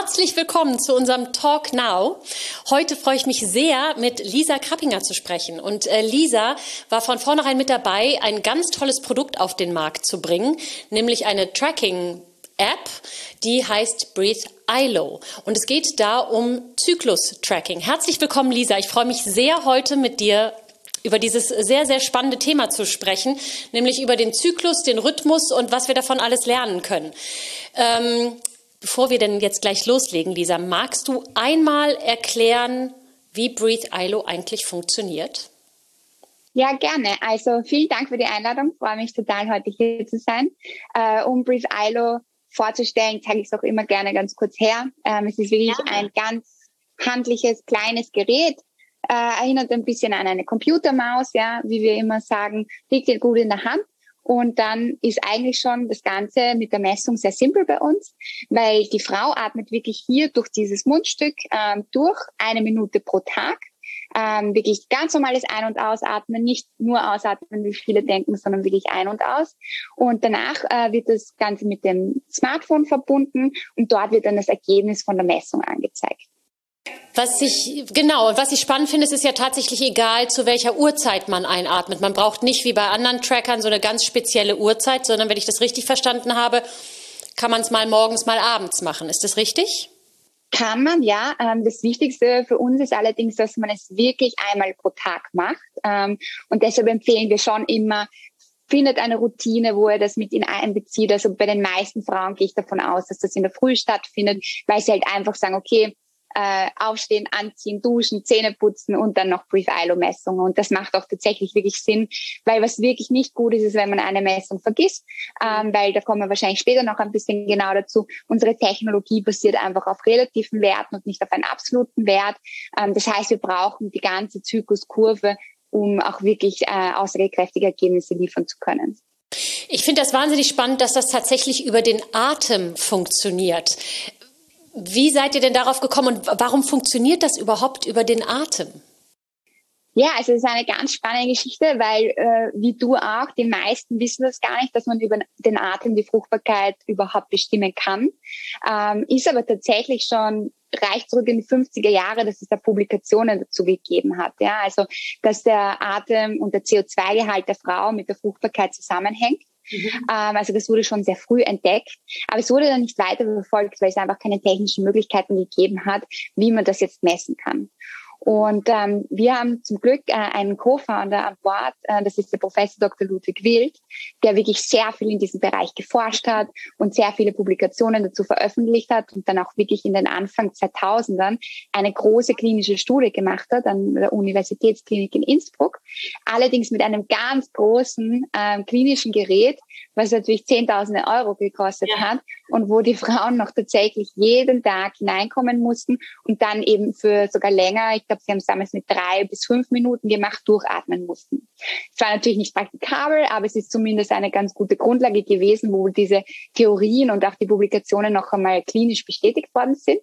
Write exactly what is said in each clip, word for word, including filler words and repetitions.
Herzlich willkommen zu unserem Talk Now. Heute freue ich mich sehr, mit Lisa Krappinger zu sprechen. Und äh, Lisa war von vornherein mit dabei, ein ganz tolles Produkt auf den Markt zu bringen, nämlich eine Tracking-App, die heißt Breathe I L O. Und es geht da um Zyklus-Tracking. Herzlich willkommen, Lisa. Ich freue mich sehr, heute mit dir über dieses sehr, sehr spannende Thema zu sprechen, nämlich über den Zyklus, den Rhythmus und was wir davon alles lernen können. Ähm, Bevor wir denn jetzt gleich loslegen, Lisa, magst du einmal erklären, wie Breathe I L O eigentlich funktioniert? Ja, gerne. Also vielen Dank für die Einladung. Ich freue mich total, heute hier zu sein. Äh, um Breathe I L O vorzustellen, zeige ich es auch immer gerne ganz kurz her. Ähm, es ist wirklich ja. ein ganz handliches, kleines Gerät. Äh, erinnert ein bisschen an eine Computermaus, ja, wie wir immer sagen, liegt dir gut in der Hand. Und dann ist eigentlich schon das Ganze mit der Messung sehr simpel bei uns, weil die Frau atmet wirklich hier durch dieses Mundstück ähm, durch eine Minute pro Tag. Ähm, wirklich ganz normales Ein- und Ausatmen, nicht nur ausatmen, wie viele denken, sondern wirklich ein- und aus. Und danach äh, wird das Ganze mit dem Smartphone verbunden und dort wird dann das Ergebnis von der Messung angezeigt. Was ich, genau, was ich spannend finde, es ist ja tatsächlich egal, zu welcher Uhrzeit man einatmet. Man braucht nicht wie bei anderen Trackern so eine ganz spezielle Uhrzeit, sondern wenn ich das richtig verstanden habe, kann man es mal morgens, mal abends machen. Ist das richtig? Kann man, ja. Das Wichtigste für uns ist allerdings, dass man es wirklich einmal pro Tag macht. Und deshalb empfehlen wir schon immer, findet eine Routine, wo ihr das mit in einbezieht. Also bei den meisten Frauen gehe ich davon aus, dass das in der Früh stattfindet, weil sie halt einfach sagen, okay, Äh, aufstehen, anziehen, duschen, Zähne putzen und dann noch Breathe I L O-Messungen. Und das macht auch tatsächlich wirklich Sinn, weil was wirklich nicht gut ist, ist, wenn man eine Messung vergisst, ähm, weil da kommen wir wahrscheinlich später noch ein bisschen genau dazu. Unsere Technologie basiert einfach auf relativen Werten und nicht auf einen absoluten Wert. Ähm, das heißt, wir brauchen die ganze Zykluskurve, um auch wirklich äh, aussagekräftige Ergebnisse liefern zu können. Ich finde das wahnsinnig spannend, dass das tatsächlich über den Atem funktioniert. Wie seid ihr denn darauf gekommen und warum funktioniert das überhaupt über den Atem? Ja, also es ist eine ganz spannende Geschichte, weil äh, wie du auch, die meisten wissen das gar nicht, dass man über den Atem die Fruchtbarkeit überhaupt bestimmen kann. Ähm, ist aber tatsächlich schon reicht zurück in die fünfziger Jahre, dass es da Publikationen dazu gegeben hat. Ja, also dass der Atem und der C O zwei Gehalt der Frau mit der Fruchtbarkeit zusammenhängt. Mhm. Ähm, also das wurde schon sehr früh entdeckt, aber es wurde dann nicht weiter verfolgt, weil es einfach keine technischen Möglichkeiten gegeben hat, wie man das jetzt messen kann. Und ähm, wir haben zum Glück äh, einen Co-Founder an Bord, äh, das ist der Professor Doktor Ludwig Wild, der wirklich sehr viel in diesem Bereich geforscht hat und sehr viele Publikationen dazu veröffentlicht hat und dann auch wirklich in den Anfang zweitausendern eine große klinische Studie gemacht hat an der Universitätsklinik in Innsbruck, allerdings mit einem ganz großen äh, klinischen Gerät, was natürlich Zehntausende Euro gekostet ja. hat und wo die Frauen noch tatsächlich jeden Tag hineinkommen mussten und dann eben für sogar länger, ich glaube, sie haben es damals mit drei bis fünf Minuten gemacht, durchatmen mussten. Es war natürlich nicht praktikabel, aber es ist zumindest eine ganz gute Grundlage gewesen, wo diese Theorien und auch die Publikationen noch einmal klinisch bestätigt worden sind.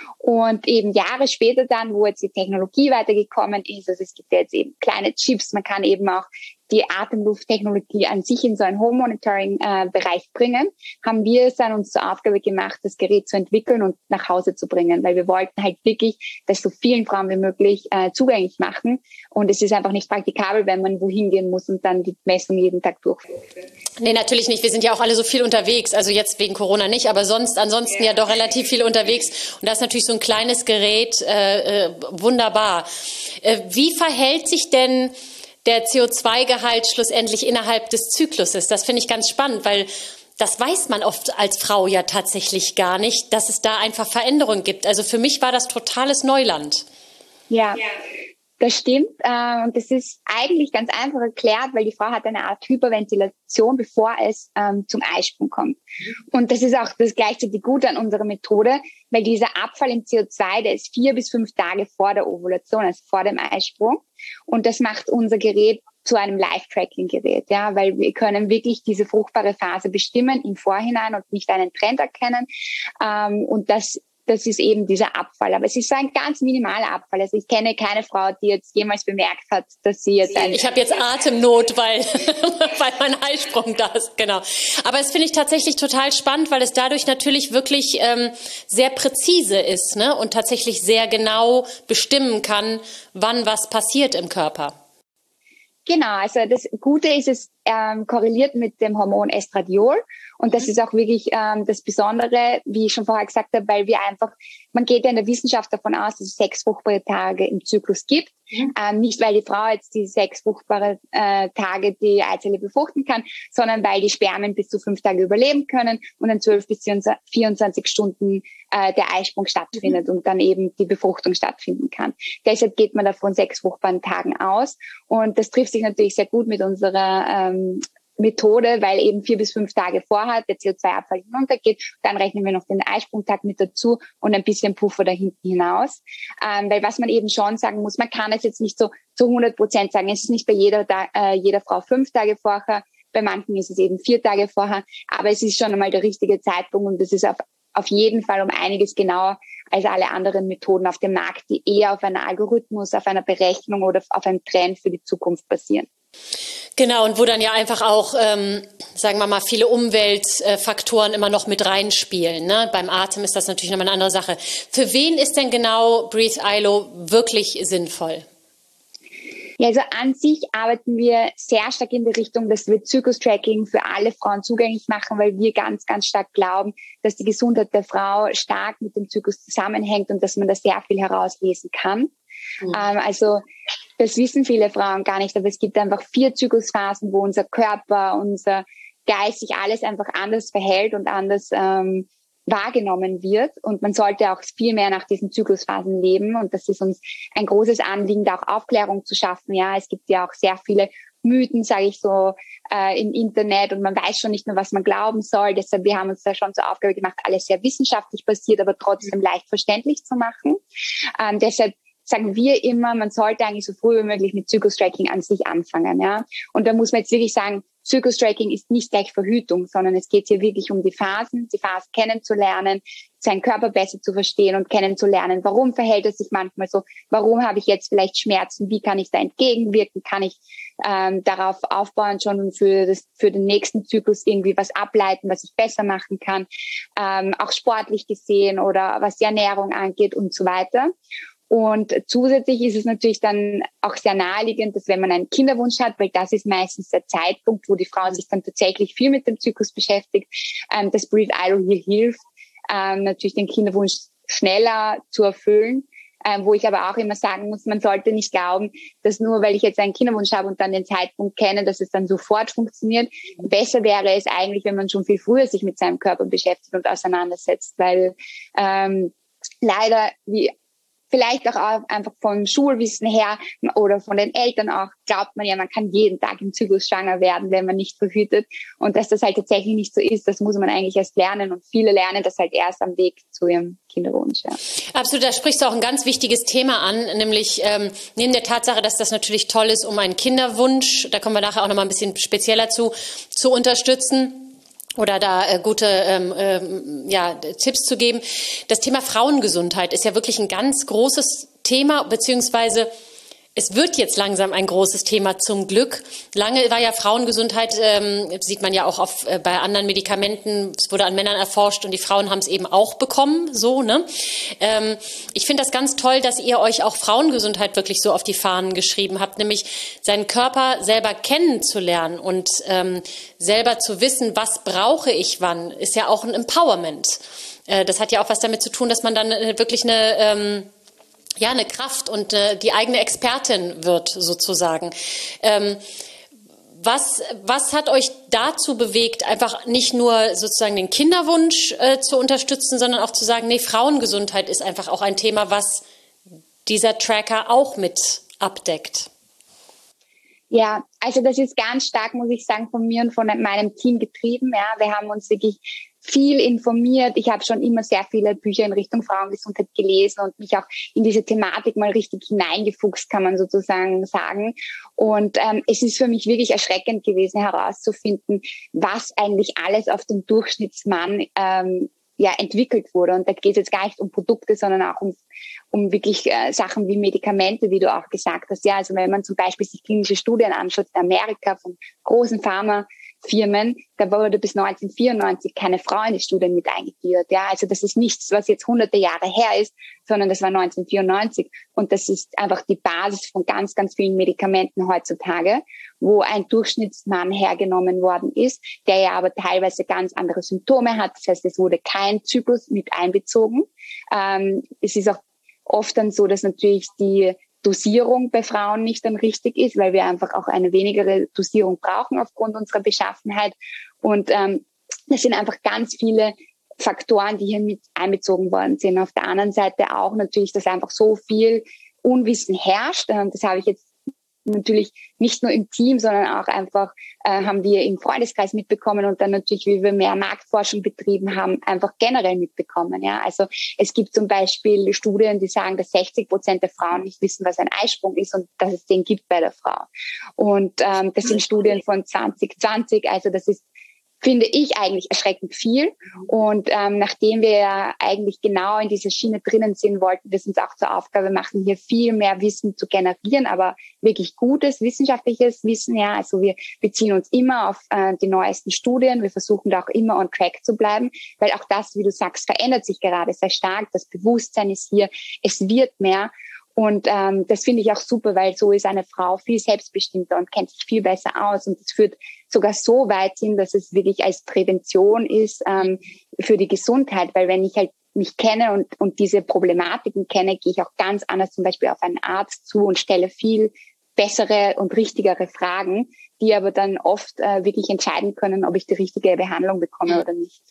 Und eben Jahre später dann, wo jetzt die Technologie weitergekommen ist, also es gibt ja jetzt eben kleine Chips, man kann eben auch die Atemlufttechnologie an sich in so einen Home-Monitoring-Bereich äh, bringen, haben wir es dann uns zur Aufgabe gemacht, das Gerät zu entwickeln und nach Hause zu bringen, weil wir wollten halt wirklich das so vielen Frauen wie möglich äh, zugänglich machen und es ist einfach nicht praktikabel, wenn man wohin gehen muss und dann die Messung jeden Tag durchführt. Nee, natürlich nicht. Wir sind ja auch alle so viel unterwegs, also jetzt wegen Corona nicht, aber sonst ansonsten ja, ja doch relativ viel unterwegs und das ist natürlich so ein kleines Gerät, äh, äh, wunderbar. Äh, wie verhält sich denn der C O zwei Gehalt schlussendlich innerhalb des Zykluses? Das finde ich ganz spannend, weil das weiß man oft als Frau ja tatsächlich gar nicht, dass es da einfach Veränderungen gibt. Also für mich war das totales Neuland. Ja, das stimmt. Und das ist eigentlich ganz einfach erklärt, weil die Frau hat eine Art Hyperventilation, bevor es ähm, zum Eisprung kommt. Und das ist auch das gleichzeitig Gute an unserer Methode, weil dieser Abfall im C O zwei, der ist vier bis fünf Tage vor der Ovulation, also vor dem Eisprung. Und das macht unser Gerät zu einem Live-Tracking-Gerät, ja, weil wir können wirklich diese fruchtbare Phase bestimmen im Vorhinein und nicht einen Trend erkennen. Ähm, und das das ist eben dieser Abfall. Aber es ist so ein ganz minimaler Abfall. Also ich kenne keine Frau, die jetzt jemals bemerkt hat, dass sie jetzt ein... Ich habe jetzt Atemnot, weil, weil mein Eisprung da ist, genau. Aber es finde ich tatsächlich total spannend, weil es dadurch natürlich wirklich ähm, sehr präzise ist, ne? Und tatsächlich sehr genau bestimmen kann, wann was passiert im Körper. Genau, also das Gute ist, es ähm, korreliert mit dem Hormon Estradiol und das ist auch wirklich ähm, das Besondere, wie ich schon vorher gesagt habe, weil wir einfach, man geht ja in der Wissenschaft davon aus, dass es sechs fruchtbare Tage im Zyklus gibt. Mhm. Ähm, nicht, weil die Frau jetzt die sechs fruchtbare äh, Tage die Eizelle befruchten kann, sondern weil die Spermien bis zu fünf Tage überleben können und in zwölf bis vierundzwanzig Stunden äh, der Eisprung stattfindet mhm. und dann eben die Befruchtung stattfinden kann. Deshalb geht man da von sechs fruchtbaren Tagen aus und das trifft sich natürlich sehr gut mit unserer ähm, Methode, weil eben vier bis fünf Tage vorher der C O zwei Abfall hinuntergeht. Dann rechnen wir noch den Eisprungtag mit dazu und ein bisschen Puffer da hinten hinaus. Ähm, weil was man eben schon sagen muss, man kann es jetzt nicht so zu hundert Prozent sagen. Es ist nicht bei jeder, äh, jeder Frau fünf Tage vorher. Bei manchen ist es eben vier Tage vorher. Aber es ist schon einmal der richtige Zeitpunkt und das ist auf, auf jeden Fall um einiges genauer als alle anderen Methoden auf dem Markt, die eher auf einem Algorithmus, auf einer Berechnung oder auf einem Trend für die Zukunft basieren. Genau, und wo dann ja einfach auch, ähm, sagen wir mal, viele Umweltfaktoren immer noch mit reinspielen. Ne? Beim Atem ist das natürlich nochmal eine andere Sache. Für wen ist denn genau Breathe I L O wirklich sinnvoll? Ja, also an sich arbeiten wir sehr stark in die Richtung, dass wir Zyklus-Tracking für alle Frauen zugänglich machen, weil wir ganz, ganz stark glauben, dass die Gesundheit der Frau stark mit dem Zyklus zusammenhängt und dass man da sehr viel herauslesen kann. Mhm. Ähm, also das wissen viele Frauen gar nicht, aber es gibt einfach vier Zyklusphasen, wo unser Körper, unser Geist sich alles einfach anders verhält und anders ähm, wahrgenommen wird. Und man sollte auch viel mehr nach diesen Zyklusphasen leben. Und das ist uns ein großes Anliegen, da auch Aufklärung zu schaffen. Ja, es gibt ja auch sehr viele Mythen, sage ich so, äh, im Internet und man weiß schon nicht mehr, was man glauben soll. Deshalb, wir haben uns da schon zur Aufgabe gemacht, alles sehr wissenschaftlich basiert, aber trotzdem leicht verständlich zu machen. Ähm, deshalb sagen wir immer, man sollte eigentlich so früh wie möglich mit Zyklus-Tracking an sich anfangen. Ja, und da muss man jetzt wirklich sagen, Zyklus-Tracking ist nicht gleich Verhütung, sondern es geht hier wirklich um die Phasen, die Phasen kennenzulernen, seinen Körper besser zu verstehen und kennenzulernen. Warum verhält es sich manchmal so? Warum habe ich jetzt vielleicht Schmerzen? Wie kann ich da entgegenwirken? Kann ich ähm, darauf aufbauen schon und für, das, für den nächsten Zyklus irgendwie was ableiten, was ich besser machen kann? Ähm, auch sportlich gesehen oder was die Ernährung angeht und so weiter. Und zusätzlich ist es natürlich dann auch sehr naheliegend, dass wenn man einen Kinderwunsch hat, weil das ist meistens der Zeitpunkt, wo die Frau sich dann tatsächlich viel mit dem Zyklus beschäftigt, ähm, dass Breathe I L O hier hilft, ähm, natürlich den Kinderwunsch schneller zu erfüllen. Ähm, wo ich aber auch immer sagen muss, man sollte nicht glauben, dass nur weil ich jetzt einen Kinderwunsch habe und dann den Zeitpunkt kenne, dass es dann sofort funktioniert. Besser wäre es eigentlich, wenn man schon viel früher sich mit seinem Körper beschäftigt und auseinandersetzt, weil ähm, leider wie vielleicht auch einfach vom Schulwissen her oder von den Eltern auch, glaubt man ja, man kann jeden Tag im Zyklus schwanger werden, wenn man nicht verhütet. Und dass das halt tatsächlich nicht so ist, das muss man eigentlich erst lernen. Und viele lernen das halt erst am Weg zu ihrem Kinderwunsch. Ja. Absolut, da sprichst du auch ein ganz wichtiges Thema an, nämlich ähm, neben der Tatsache, dass das natürlich toll ist, um einen Kinderwunsch, da kommen wir nachher auch nochmal ein bisschen spezieller zu, zu unterstützen. Oder da äh, gute ähm, ähm, ja, Tipps zu geben. Das Thema Frauengesundheit ist ja wirklich ein ganz großes Thema, beziehungsweise es wird jetzt langsam ein großes Thema zum Glück. Lange war ja Frauengesundheit, ähm, sieht man ja auch auf, äh, bei anderen Medikamenten, es wurde an Männern erforscht und die Frauen haben es eben auch bekommen, so, ne? Ähm, ich finde das ganz toll, dass ihr euch auch Frauengesundheit wirklich so auf die Fahnen geschrieben habt, nämlich seinen Körper selber kennenzulernen und ähm, selber zu wissen, was brauche ich wann, ist ja auch ein Empowerment. Äh, das hat ja auch was damit zu tun, dass man dann äh, wirklich eine... Ähm, ja, eine Kraft und äh, die eigene Expertin wird sozusagen. Ähm, was, was hat euch dazu bewegt, einfach nicht nur sozusagen den Kinderwunsch äh, zu unterstützen, sondern auch zu sagen, nee, Frauengesundheit ist einfach auch ein Thema, was dieser Tracker auch mit abdeckt? Ja, also das ist ganz stark, muss ich sagen, von mir und von meinem Team getrieben. Ja, wir haben uns wirklich viel informiert. Ich habe schon immer sehr viele Bücher in Richtung Frauengesundheit gelesen und mich auch in diese Thematik mal richtig hineingefuchst, kann man sozusagen sagen. Und ähm, es ist für mich wirklich erschreckend gewesen, herauszufinden, was eigentlich alles auf den Durchschnittsmann ähm, ja entwickelt wurde. Und da geht es jetzt gar nicht um Produkte, sondern auch um, um wirklich äh, Sachen wie Medikamente, wie du auch gesagt hast. Ja, also wenn man zum Beispiel sich klinische Studien anschaut in Amerika von großen Pharmafirmen, da wurde bis neunzehnhundertvierundneunzig keine Frau in die Studien mit eingegliedert. Ja, also das ist nichts, was jetzt hunderte Jahre her ist, sondern das war neunzehnhundertvierundneunzig. Und das ist einfach die Basis von ganz, ganz vielen Medikamenten heutzutage, wo ein Durchschnittsmann hergenommen worden ist, der ja aber teilweise ganz andere Symptome hat. Das heißt, es wurde kein Zyklus mit einbezogen. Ähm, es ist auch oft dann so, dass natürlich die Dosierung bei Frauen nicht dann richtig ist, weil wir einfach auch eine wenigere Dosierung brauchen aufgrund unserer Beschaffenheit. Und ähm, das sind einfach ganz viele Faktoren, die hier mit einbezogen worden sind. Auf der anderen Seite auch natürlich, dass einfach so viel Unwissen herrscht. Das habe ich jetzt natürlich nicht nur im Team, sondern auch einfach äh, haben wir im Freundeskreis mitbekommen und dann natürlich, wie wir mehr Marktforschung betrieben haben, einfach generell mitbekommen. Ja, also es gibt zum Beispiel Studien, die sagen, dass sechzig Prozent der Frauen nicht wissen, was ein Eisprung ist und dass es den gibt bei der Frau. Und ähm, das sind Studien von zwanzig zwanzig, also das ist, finde ich, eigentlich erschreckend viel. Und ähm, nachdem wir ja eigentlich genau in dieser Schiene drinnen sind, wollten wir es uns auch zur Aufgabe machen, hier viel mehr Wissen zu generieren, aber wirklich gutes, wissenschaftliches Wissen. Ja, also wir beziehen uns immer auf äh, die neuesten Studien. Wir versuchen da auch immer on track zu bleiben, weil auch das, wie du sagst, verändert sich gerade sehr stark. Das Bewusstsein ist hier, es wird mehr. Und ähm, das finde ich auch super, weil so ist eine Frau viel selbstbestimmter und kennt sich viel besser aus. Und es führt sogar so weit hin, dass es wirklich als Prävention ist ähm, für die Gesundheit. Weil wenn ich halt mich kenne und, und diese Problematiken kenne, gehe ich auch ganz anders zum Beispiel auf einen Arzt zu und stelle viel bessere und richtigere Fragen, die aber dann oft äh, wirklich entscheiden können, ob ich die richtige Behandlung bekomme oder nicht.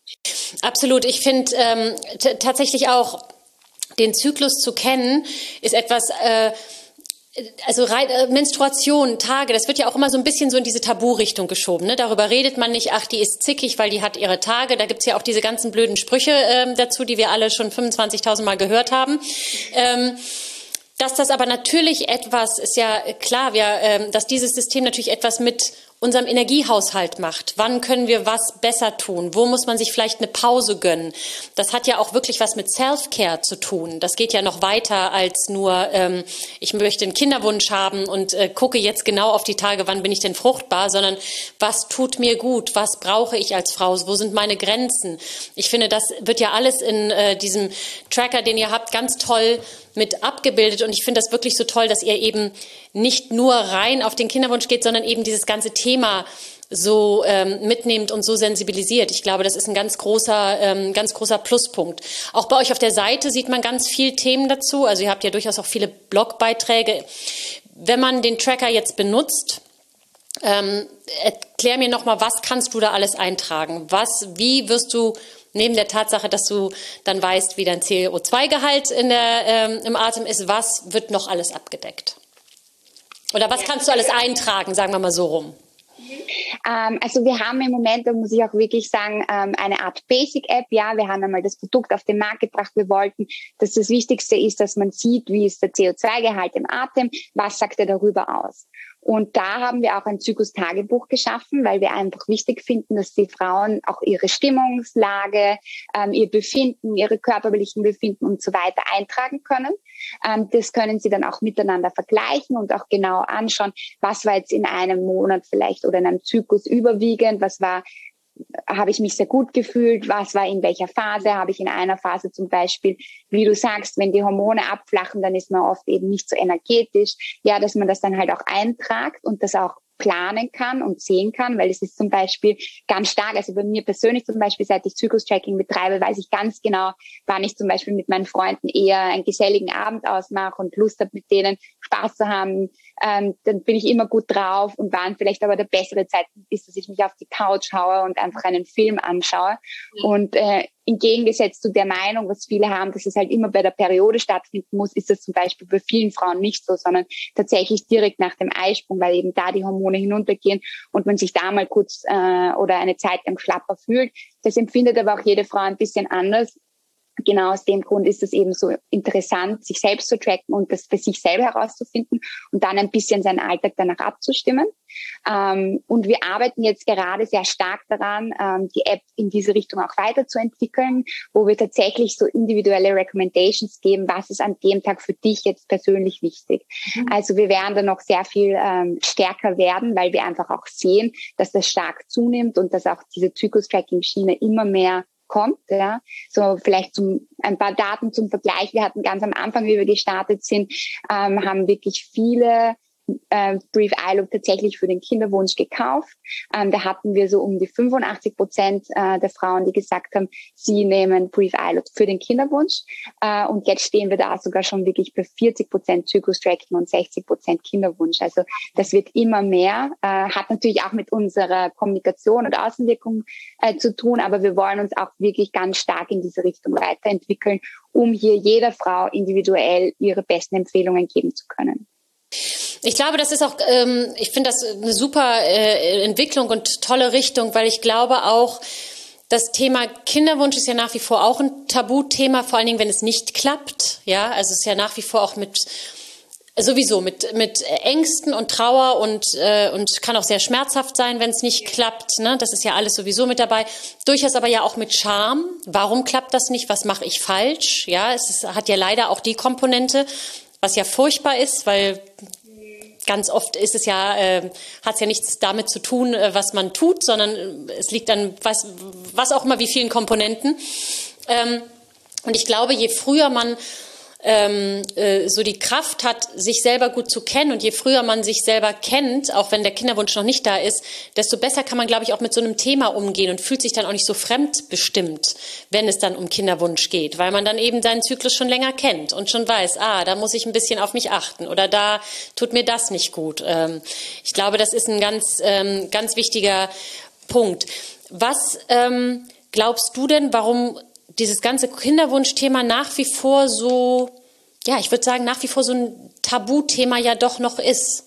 Absolut. Ich finde ähm, t- tatsächlich auch, den Zyklus zu kennen, ist etwas, äh, also rein, äh, Menstruation, Tage, das wird ja auch immer so ein bisschen so in diese Tabu-Richtung geschoben. Ne? Darüber redet man nicht, ach, die ist zickig, weil die hat ihre Tage. Da gibt's ja auch diese ganzen blöden Sprüche äh, dazu, die wir alle schon fünfundzwanzigtausend Mal gehört haben. Ähm, dass das aber natürlich etwas, ist ja klar, wir, äh, dass dieses System natürlich etwas mit unserem Energiehaushalt macht. Wann können wir was besser tun? Wo muss man sich vielleicht eine Pause gönnen? Das hat ja auch wirklich was mit Self-Care zu tun. Das geht ja noch weiter als nur, ähm, ich möchte einen Kinderwunsch haben und äh, gucke jetzt genau auf die Tage, wann bin ich denn fruchtbar, sondern was tut mir gut? Was brauche ich als Frau? Wo sind meine Grenzen? Ich finde, das wird ja alles in äh, diesem Tracker, den ihr habt, ganz toll mit abgebildet. Und ich finde das wirklich so toll, dass ihr eben nicht nur rein auf den Kinderwunsch geht, sondern eben dieses ganze Thema so ähm, mitnehmt und so sensibilisiert. Ich glaube, das ist ein ganz großer, ähm, ganz großer Pluspunkt. Auch bei euch auf der Seite sieht man ganz viel Themen dazu. Also ihr habt ja durchaus auch viele Blogbeiträge. Wenn man den Tracker jetzt benutzt, ähm, erklär mir nochmal, was kannst du da alles eintragen? Was, wie wirst du neben der Tatsache, dass du dann weißt, wie dein C O zwei Gehalt in der, ähm, im Atem ist, was wird noch alles abgedeckt? Oder was kannst du alles eintragen, sagen wir mal so rum? Ähm, also wir haben im Moment, da muss ich auch wirklich sagen, ähm, eine Art Basic-App. Ja, wir haben einmal das Produkt auf den Markt gebracht. Wir wollten, dass das Wichtigste ist, dass man sieht, wie ist der C O zwei Gehalt im Atem, was sagt er darüber aus. Und da haben wir auch ein Zyklus-Tagebuch geschaffen, weil wir einfach wichtig finden, dass die Frauen auch ihre Stimmungslage, ähm, ihr Befinden, ihre körperlichen Befinden und so weiter eintragen können. Ähm, das können sie dann auch miteinander vergleichen und auch genau anschauen, was war jetzt in einem Monat vielleicht oder in einem Zyklus überwiegend, was war, habe ich mich sehr gut gefühlt, was war in welcher Phase, habe ich in einer Phase zum Beispiel, wie du sagst, wenn die Hormone abflachen, dann ist man oft eben nicht so energetisch, ja, dass man das dann halt auch eintragt und das auch planen kann und sehen kann, weil es ist zum Beispiel ganz stark, also bei mir persönlich zum Beispiel, seit ich Zyklus-Tracking betreibe, weiß ich ganz genau, wann ich zum Beispiel mit meinen Freunden eher einen geselligen Abend ausmache und Lust habe, mit denen Spaß zu haben, ähm, dann bin ich immer gut drauf und wann vielleicht aber der bessere Zeitpunkt ist, dass ich mich auf die Couch haue und einfach einen Film anschaue. Mhm. Und äh, entgegengesetzt zu der Meinung, was viele haben, dass es halt immer bei der Periode stattfinden muss, ist das zum Beispiel bei vielen Frauen nicht so, sondern tatsächlich direkt nach dem Eisprung, weil eben da die Hormone hinuntergehen und man sich da mal kurz äh, oder eine Zeit lang schlapper fühlt. Das empfindet aber auch jede Frau ein bisschen anders. Genau aus dem Grund ist es eben so interessant, sich selbst zu tracken und das für sich selber herauszufinden und dann ein bisschen seinen Alltag danach abzustimmen. Ähm, und wir arbeiten jetzt gerade sehr stark daran, ähm, die App in diese Richtung auch weiterzuentwickeln, wo wir tatsächlich so individuelle Recommendations geben, was ist an dem Tag für dich jetzt persönlich wichtig. Mhm. Also wir werden da noch sehr viel ähm, stärker werden, weil wir einfach auch sehen, dass das stark zunimmt und dass auch diese Zyklus-Tracking-Schiene immer mehr kommt, ja. So vielleicht zum, ein paar Daten zum Vergleich. Wir hatten ganz am Anfang, wie wir gestartet sind, ähm, haben wirklich viele äh, Brief iLook tatsächlich für den Kinderwunsch gekauft. Ähm, da hatten wir so um die fünfundachtzig Prozent äh, der Frauen, die gesagt haben, sie nehmen Brief iLook für den Kinderwunsch. Äh, und jetzt stehen wir da sogar schon wirklich bei vierzig Prozent Zyklus-Tracking und sechzig Prozent Kinderwunsch. Also das wird immer mehr. Äh, hat natürlich auch mit unserer Kommunikation und Außenwirkung äh, zu tun, aber wir wollen uns auch wirklich ganz stark in diese Richtung weiterentwickeln, um hier jeder Frau individuell ihre besten Empfehlungen geben zu können. Ich glaube, das ist auch, ähm, ich finde das eine super äh, Entwicklung und tolle Richtung, weil ich glaube auch, das Thema Kinderwunsch ist ja nach wie vor auch ein Tabuthema, vor allen Dingen, wenn es nicht klappt. Ja, also es ist ja nach wie vor auch mit, sowieso mit, mit Ängsten und Trauer und, äh, und kann auch sehr schmerzhaft sein, wenn es nicht klappt. Ne? Das ist ja alles sowieso mit dabei. Durchaus aber ja auch mit Scham. Warum klappt das nicht? Was mache ich falsch? Ja, es ist, hat ja leider auch die Komponente, was ja furchtbar ist, weil ganz oft ist es ja, äh, hat es ja nichts damit zu tun, äh, was man tut, sondern es liegt an was, was auch immer, wie vielen Komponenten. Ähm, und ich glaube, je früher man ähm, äh, so die Kraft hat, sich selber gut zu kennen und je früher man sich selber kennt, auch wenn der Kinderwunsch noch nicht da ist, desto besser kann man, glaube ich, auch mit so einem Thema umgehen und fühlt sich dann auch nicht so fremdbestimmt, wenn es dann um Kinderwunsch geht, weil man dann eben seinen Zyklus schon länger kennt und schon weiß, ah, da muss ich ein bisschen auf mich achten oder da tut mir das nicht gut. Ähm, ich glaube, das ist ein ganz, ähm, ganz wichtiger Punkt. Was ähm, glaubst du denn, warum dieses ganze Kinderwunschthema nach wie vor so, ja, ich würde sagen, nach wie vor so ein Tabuthema ja doch noch ist?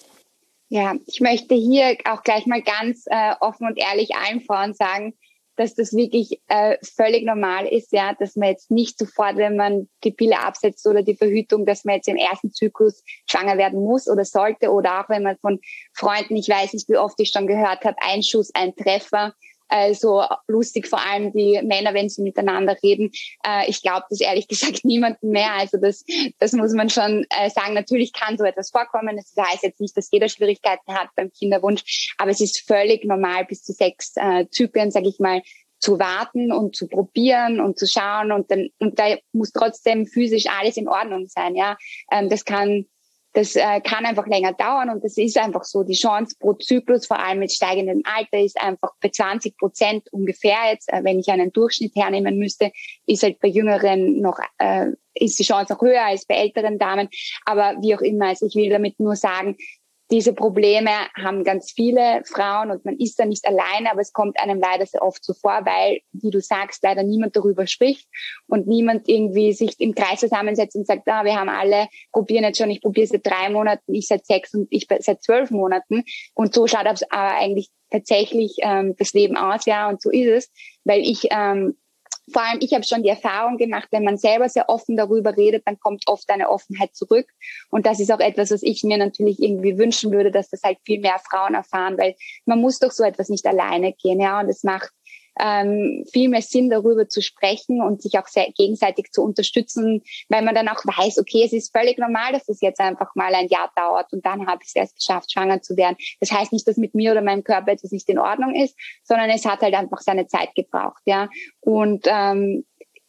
Ja, ich möchte hier auch gleich mal ganz äh, offen und ehrlich allen Frauen sagen, dass das wirklich äh, völlig normal ist, ja, dass man jetzt nicht sofort, wenn man die Pille absetzt oder die Verhütung, dass man jetzt im ersten Zyklus schwanger werden muss oder sollte, oder auch wenn man von Freunden, ich weiß nicht, wie oft ich schon gehört habe, ein Schuss, ein Treffer. Also lustig, vor allem die Männer, wenn sie miteinander reden. Äh, ich glaube das ehrlich gesagt niemandem mehr. Also das, das muss man schon äh, sagen. Natürlich kann so etwas vorkommen. Das heißt jetzt nicht, dass jeder Schwierigkeiten hat beim Kinderwunsch, aber es ist völlig normal, bis zu sechs äh, Zyklen, sage ich mal, zu warten und zu probieren und zu schauen. Und dann und da muss trotzdem physisch alles in Ordnung sein. Ja, ähm, das kann Das äh, kann einfach länger dauern und das ist einfach so. Die Chance pro Zyklus, vor allem mit steigendem Alter, ist einfach bei zwanzig Prozent ungefähr jetzt. Äh, wenn ich einen Durchschnitt hernehmen müsste, ist halt bei Jüngeren noch, äh, ist die Chance noch höher als bei älteren Damen. Aber wie auch immer, also ich will damit nur sagen, diese Probleme haben ganz viele Frauen und man ist da nicht alleine, aber es kommt einem leider sehr oft so vor, weil, wie du sagst, leider niemand darüber spricht und niemand irgendwie sich im Kreis zusammensetzt und sagt, ah, wir haben alle, probieren jetzt schon, ich probiere seit drei Monaten, ich seit sechs und ich seit zwölf Monaten. Und so schaut aber eigentlich tatsächlich ähm, das Leben aus, ja, und so ist es, weil ich ähm, Vor allem, ich habe schon die Erfahrung gemacht, wenn man selber sehr offen darüber redet, dann kommt oft eine Offenheit zurück. Und das ist auch etwas, was ich mir natürlich irgendwie wünschen würde, dass das halt viel mehr Frauen erfahren, weil man muss doch so etwas nicht alleine gehen, ja. Und es macht ähm, viel mehr Sinn, darüber zu sprechen und sich auch sehr gegenseitig zu unterstützen, weil man dann auch weiß, okay, es ist völlig normal, dass es jetzt einfach mal ein Jahr dauert und dann habe ich es erst geschafft, schwanger zu werden. Das heißt nicht, dass mit mir oder meinem Körper etwas nicht in Ordnung ist, sondern es hat halt einfach seine Zeit gebraucht, ja. Und ähm,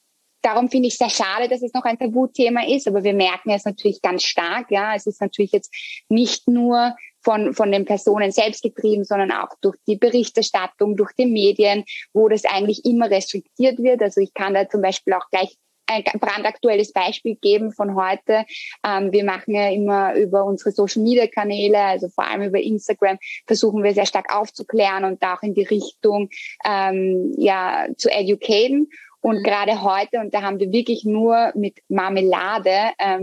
darum finde ich es sehr schade, dass es noch ein Tabuthema ist, aber wir merken es natürlich ganz stark, ja. Es ist natürlich jetzt nicht nur von von den Personen selbst getrieben, sondern auch durch die Berichterstattung, durch die Medien, wo das eigentlich immer restriktiert wird. Also ich kann da zum Beispiel auch gleich ein brandaktuelles Beispiel geben von heute. Ähm, wir machen ja immer über unsere Social-Media-Kanäle, also vor allem über Instagram, versuchen wir sehr stark aufzuklären und auch in die Richtung ähm, ja zu educaten. Und gerade heute, und da haben wir wirklich nur mit Marmelade ähm,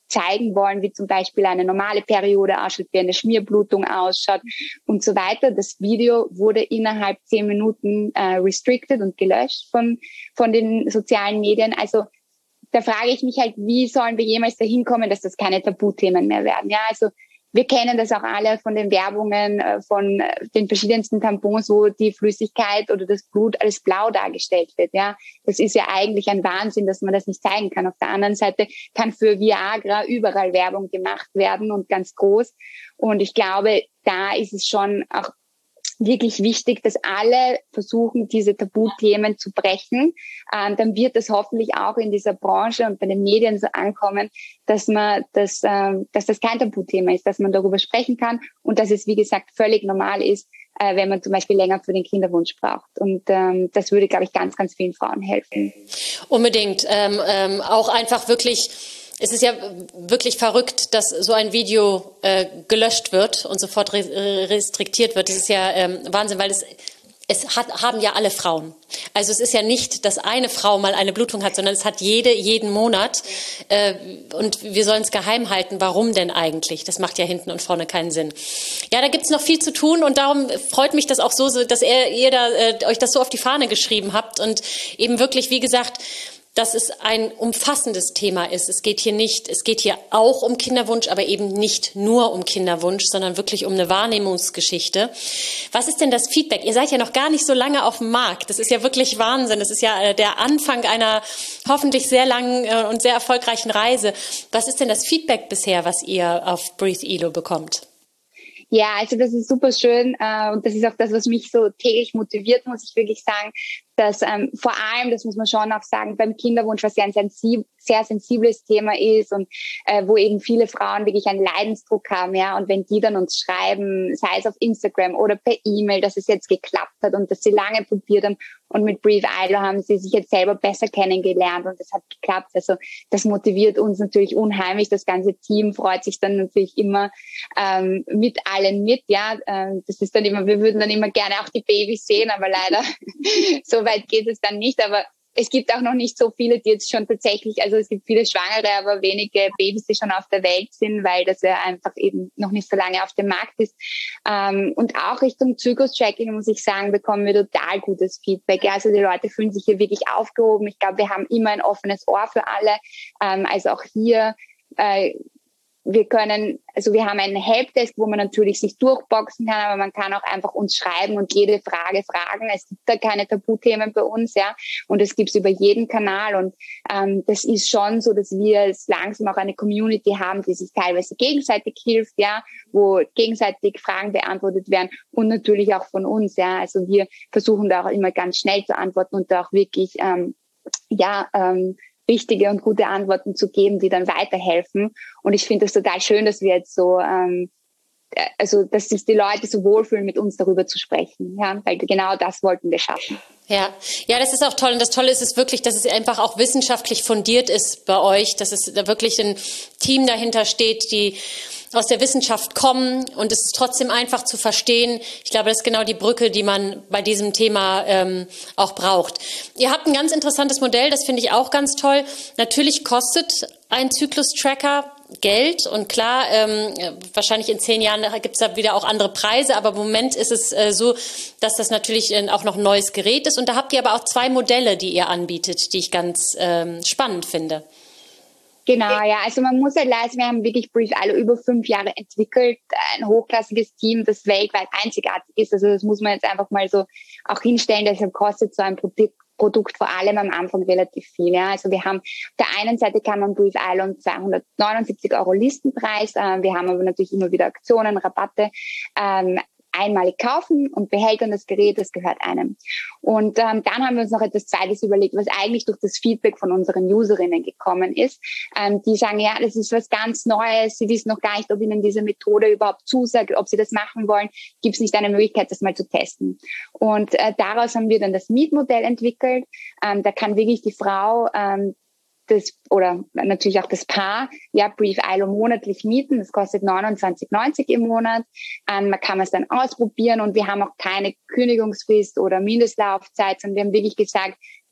zeigen wollen, wie zum Beispiel eine normale Periode ausschaut, wie eine Schmierblutung ausschaut und so weiter. Das Video wurde innerhalb zehn Minuten äh, restricted und gelöscht von, von den sozialen Medien. Also da frage ich mich halt, wie sollen wir jemals dahin kommen, dass das keine Tabuthemen mehr werden? Ja, also wir kennen das auch alle von den Werbungen, von den verschiedensten Tampons, wo die Flüssigkeit oder das Blut als blau dargestellt wird. Ja, das ist ja eigentlich ein Wahnsinn, dass man das nicht zeigen kann. Auf der anderen Seite kann für Viagra überall Werbung gemacht werden und ganz groß. Und ich glaube, da ist es schon auch wirklich wichtig, dass alle versuchen, diese Tabuthemen zu brechen. Ähm, dann wird es hoffentlich auch in dieser Branche und bei den Medien so ankommen, dass man, dass, ähm, dass das kein Tabuthema ist, dass man darüber sprechen kann und dass es, wie gesagt, völlig normal ist, äh, wenn man zum Beispiel länger für den Kinderwunsch braucht. Und ähm, das würde, glaube ich, ganz, ganz vielen Frauen helfen. Unbedingt. Ähm, ähm, auch einfach wirklich. Es ist ja wirklich verrückt, dass so ein Video äh, gelöscht wird und sofort re- restriktiert wird. Das ist ja ähm, Wahnsinn, weil es, es hat, haben ja alle Frauen. Also es ist ja nicht, dass eine Frau mal eine Blutung hat, sondern es hat jede jeden Monat. Äh, und wir sollen es geheim halten. Warum denn eigentlich? Das macht ja hinten und vorne keinen Sinn. Ja, da gibt's noch viel zu tun und darum freut mich das auch so, dass ihr, ihr da, äh, euch das so auf die Fahne geschrieben habt und eben wirklich, wie gesagt, dass es ein umfassendes Thema ist. Es geht hier nicht, es geht hier auch um Kinderwunsch, aber eben nicht nur um Kinderwunsch, sondern wirklich um eine Wahrnehmungsgeschichte. Was ist denn das Feedback? Ihr seid ja noch gar nicht so lange auf dem Markt. Das ist ja wirklich Wahnsinn. Das ist ja der Anfang einer hoffentlich sehr langen und sehr erfolgreichen Reise. Was ist denn das Feedback bisher, was ihr auf Breathe Elo bekommt? Ja, also das ist super schön äh, und das ist auch das, was mich so täglich motiviert, muss ich wirklich sagen, dass ähm, vor allem, das muss man schon auch sagen, beim Kinderwunsch, was ja ein sensib- sehr sensibles Thema ist und äh, wo eben viele Frauen wirklich einen Leidensdruck haben, ja, und wenn die dann uns schreiben, sei es auf Instagram oder per E-Mail, dass es jetzt geklappt hat und dass sie lange probiert haben und mit Breathe Elo haben sie sich jetzt selber besser kennengelernt und das hat geklappt. Also das motiviert uns natürlich unheimlich. Das ganze Team freut sich dann natürlich immer ähm, mit allen mit, ja. Ähm, das ist dann immer, wir würden dann immer gerne auch die Babys sehen, aber leider so weit geht es dann nicht. Aber es gibt auch noch nicht so viele, die jetzt schon tatsächlich, also es gibt viele Schwangere, aber wenige Babys, die schon auf der Welt sind, weil das ja einfach eben noch nicht so lange auf dem Markt ist. Ähm, und auch Richtung Zyklus-Tracking, muss ich sagen, bekommen wir total gutes Feedback. Ja, also die Leute fühlen sich hier wirklich aufgehoben. Ich glaube, wir haben immer ein offenes Ohr für alle. Ähm, also auch hier, äh, wir können, also wir haben einen Helpdesk, wo man natürlich sich durchboxen kann, aber man kann auch einfach uns schreiben und jede Frage fragen. Es gibt da keine Tabuthemen bei uns, ja, und es gibt's über jeden Kanal und ähm, das ist schon so, dass wir jetzt langsam auch eine Community haben, die sich teilweise gegenseitig hilft, ja, wo gegenseitig Fragen beantwortet werden und natürlich auch von uns, ja. Also wir versuchen da auch immer ganz schnell zu antworten und da auch wirklich, ähm, ja, ähm, richtige und gute Antworten zu geben, die dann weiterhelfen. Und ich finde es total schön, dass wir jetzt so, ähm, also dass sich die Leute so wohlfühlen, mit uns darüber zu sprechen, ja, weil genau das wollten wir schaffen. Ja, ja, das ist auch toll. Und das Tolle ist es wirklich, dass es einfach auch wissenschaftlich fundiert ist bei euch, dass es da wirklich ein Team dahinter steht, die aus der Wissenschaft kommen und es ist trotzdem einfach zu verstehen. Ich glaube, das ist genau die Brücke, die man bei diesem Thema ähm, auch braucht. Ihr habt ein ganz interessantes Modell, das finde ich auch ganz toll. Natürlich kostet ein Zyklus-Tracker Geld und klar, ähm, wahrscheinlich in zehn Jahren gibt es da wieder auch andere Preise, aber im Moment ist es äh, so, dass das natürlich äh, auch noch ein neues Gerät ist und da habt ihr aber auch zwei Modelle, die ihr anbietet, die ich ganz ähm, spannend finde. Genau, ja, also man muss halt leisten, wir haben wirklich Breathe Elo über fünf Jahre entwickelt, ein hochklassiges Team, das weltweit einzigartig ist, also das muss man jetzt einfach mal so auch hinstellen, deshalb kostet so ein Produkt Produkt vor allem am Anfang relativ viel. Ja. Also wir haben auf der einen Seite kann man Breathe Elo um zweihundertneunundsiebzig Euro Listenpreis. Äh, wir haben aber natürlich immer wieder Aktionen, Rabatte. Ähm, einmalig kaufen und behält dann das Gerät, das gehört einem. Und ähm, dann haben wir uns noch etwas Zweites überlegt, was eigentlich durch das Feedback von unseren Userinnen gekommen ist. Ähm, die sagen, ja, das ist was ganz Neues, sie wissen noch gar nicht, ob ihnen diese Methode überhaupt zusagt, ob sie das machen wollen. Gibt es nicht eine Möglichkeit, das mal zu testen? Und äh, daraus haben wir dann das Mietmodell entwickelt. Ähm, da kann wirklich die Frau ähm, das oder natürlich auch das Paar, ja, Breathe Elo monatlich mieten. Das kostet neunundzwanzig neunzig im Monat. Ähm, man kann es dann ausprobieren und wir haben auch keine Kündigungsfrist oder Mindestlaufzeit, sondern wir haben wirklich gesagt,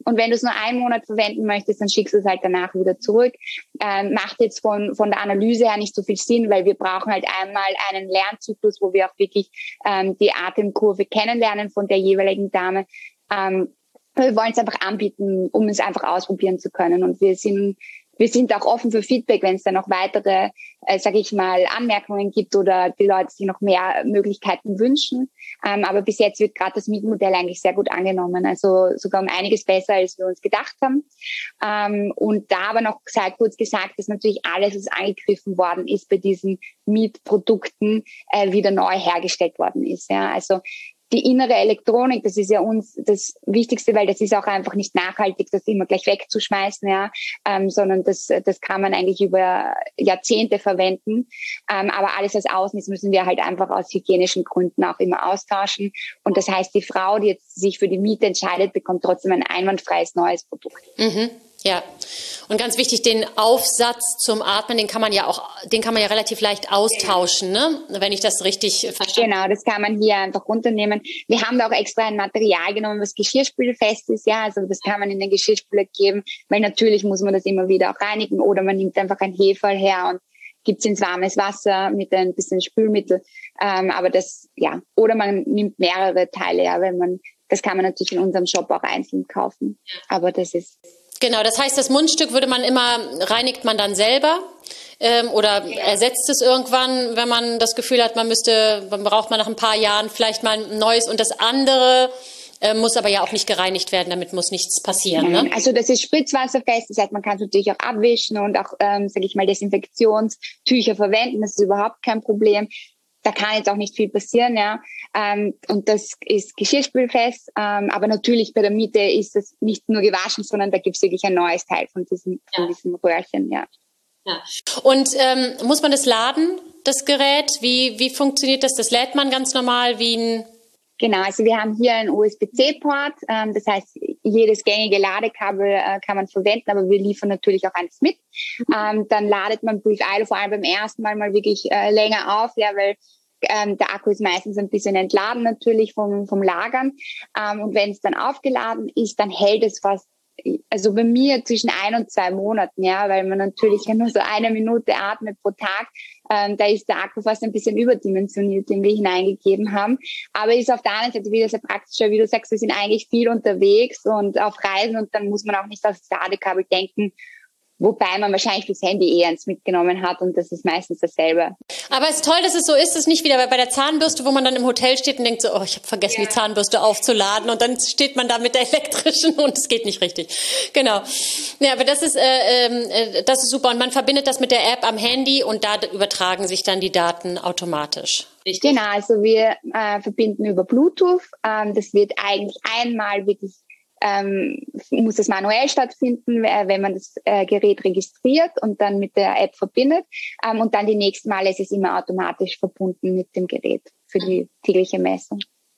Und wenn du es nur einen Monat verwenden möchtest, dann schickst du es halt danach wieder zurück. Ähm, macht jetzt von, von der Analyse her nicht so viel Sinn, weil wir brauchen halt einmal einen Lernzyklus, wo wir auch wirklich ähm, die Atemkurve kennenlernen von der jeweiligen Dame. Ähm, wir wollen es einfach anbieten, um es einfach ausprobieren zu können. Und wir sind Wir sind auch offen für Feedback, wenn es da noch weitere, äh, sage ich mal, Anmerkungen gibt oder die Leute sich noch mehr Möglichkeiten wünschen. Ähm, aber bis jetzt wird gerade das Mietmodell eigentlich sehr gut angenommen, also sogar um einiges besser, als wir uns gedacht haben. Ähm, und da aber noch sehr kurz gesagt, dass natürlich alles, was angegriffen worden ist bei diesen Mietprodukten, äh, wieder neu hergestellt worden ist. Ja, also die innere Elektronik, das ist ja uns das Wichtigste, weil das ist auch einfach nicht nachhaltig, das immer gleich wegzuschmeißen, ja, ähm, sondern das, das kann man eigentlich über Jahrzehnte verwenden. Ähm, aber alles, was außen ist, müssen wir halt einfach aus hygienischen Gründen auch immer austauschen. Und das heißt, die Frau, die jetzt sich für die Miete entscheidet, bekommt trotzdem ein einwandfreies neues Produkt. Mhm. Ja, und ganz wichtig, den Aufsatz zum Atmen, den kann man ja auch, den kann man ja relativ leicht austauschen, ne? Wenn ich das richtig verstehe. Genau, das kann man hier einfach runternehmen. Wir haben da auch extra ein Material genommen, was geschirrspülfest ist, ja, also das kann man in den Geschirrspüler geben, weil natürlich muss man das immer wieder auch reinigen oder man nimmt einfach ein Heferl her und gibt es ins warmes Wasser mit ein bisschen Spülmittel, ähm, aber das, ja, oder man nimmt mehrere Teile, ja, wenn man, das kann man natürlich in unserem Shop auch einzeln kaufen, aber das ist Genau, das heißt, das Mundstück würde man immer, reinigt man dann selber ähm, oder ersetzt es irgendwann, wenn man das Gefühl hat, man müsste, dann braucht man nach ein paar Jahren vielleicht mal ein neues und das andere äh, muss aber ja auch nicht gereinigt werden, damit muss nichts passieren. Ne? Also das ist spritzwasserfest, das heißt, man kann es natürlich auch abwischen und auch, ähm, sage ich mal, Desinfektionstücher verwenden, das ist überhaupt kein Problem. Da kann jetzt auch nicht viel passieren, ja. Ähm, und das ist geschirrspülfest. Ähm, aber natürlich bei der Miete ist es nicht nur gewaschen, sondern da gibt es wirklich ein neues Teil von diesem, ja. von diesem Röhrchen, ja. Ja. Und ähm, muss man das laden, das Gerät? Wie, wie funktioniert das? Das lädt man ganz normal wie ein... Genau, also wir haben hier einen U S B C-Port. Ähm, das heißt, jedes gängige Ladekabel äh, kann man verwenden, aber wir liefern natürlich auch eins mit. Ähm, dann ladet man Breathe Idle vor allem beim ersten Mal mal wirklich äh, länger auf, ja, weil ähm, der Akku ist meistens ein bisschen entladen natürlich vom, vom Lagern. Ähm, und wenn es dann aufgeladen ist, dann hält es fast, also bei mir zwischen ein und zwei Monaten, ja, weil man natürlich ja nur so eine Minute atmet pro Tag. Ähm, da ist der Akku fast ein bisschen überdimensioniert, den wir hineingegeben haben. Aber ist auf der anderen Seite wieder sehr praktischer, wie du sagst, wir sind eigentlich viel unterwegs und auf Reisen und dann muss man auch nicht aufs Ladekabel denken. Wobei man wahrscheinlich das Handy eher eins mitgenommen hat und das ist meistens dasselbe. Aber es ist toll, dass es so ist. Es ist nicht wieder bei der Zahnbürste, wo man dann im Hotel steht und denkt so, oh, ich habe vergessen, ja. die Zahnbürste aufzuladen und dann steht man da mit der elektrischen und es geht nicht richtig. Genau. Ja, aber das ist, äh, äh, das ist super und man verbindet das mit der App am Handy und da übertragen sich dann die Daten automatisch. Richtig? Genau, also wir äh, verbinden über Bluetooth. Ähm, das wird eigentlich einmal wirklich Ähm, muss das manuell stattfinden, äh, wenn man das äh, Gerät registriert und dann mit der App verbindet. Ähm, und dann die nächsten Male ist es immer automatisch verbunden mit dem Gerät für die tägliche Messung.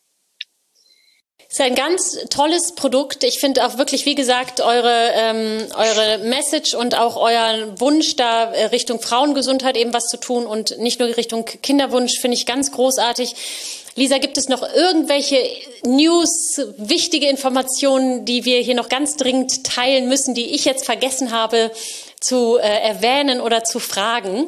Es ist ein ganz tolles Produkt. Ich finde auch wirklich, wie gesagt, eure, ähm, eure Message und auch euer Wunsch, da Richtung Frauengesundheit eben was zu tun und nicht nur Richtung Kinderwunsch, finde ich ganz großartig. Lisa, gibt es noch irgendwelche News, wichtige Informationen, die wir hier noch ganz dringend teilen müssen, die ich jetzt vergessen habe zu äh, erwähnen oder zu fragen?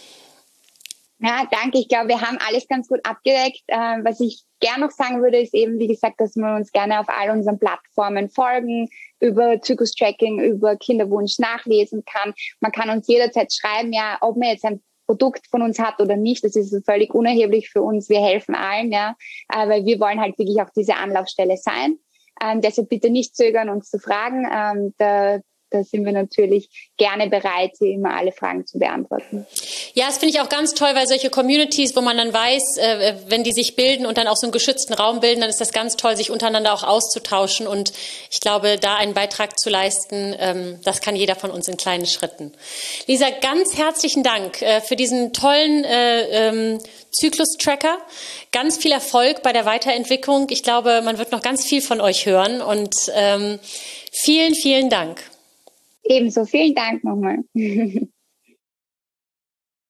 Ja, danke. Ich glaube, wir haben alles ganz gut abgedeckt. Ähm, was ich gerne noch sagen würde, ist eben, wie gesagt, dass man uns gerne auf all unseren Plattformen folgen, über Zyklus-Tracking, über Kinderwunsch nachlesen kann. Man kann uns jederzeit schreiben, ja, ob man jetzt ein Produkt von uns hat oder nicht, das ist völlig unerheblich für uns. Wir helfen allen, ja, weil wir wollen halt wirklich auch diese Anlaufstelle sein. Ähm, deshalb bitte nicht zögern, uns zu fragen. Ähm, da, da sind wir natürlich gerne bereit, immer alle Fragen zu beantworten. Ja, das finde ich auch ganz toll, weil solche Communities, wo man dann weiß, äh, wenn die sich bilden und dann auch so einen geschützten Raum bilden, dann ist das ganz toll, sich untereinander auch auszutauschen. Und ich glaube, da einen Beitrag zu leisten, ähm, das kann jeder von uns in kleinen Schritten. Lisa, ganz herzlichen Dank äh, für diesen tollen äh, ähm, Zyklus-Tracker. Ganz viel Erfolg bei der Weiterentwicklung. Ich glaube, man wird noch ganz viel von euch hören. Und ähm, vielen, vielen Dank. Ebenso, vielen Dank nochmal.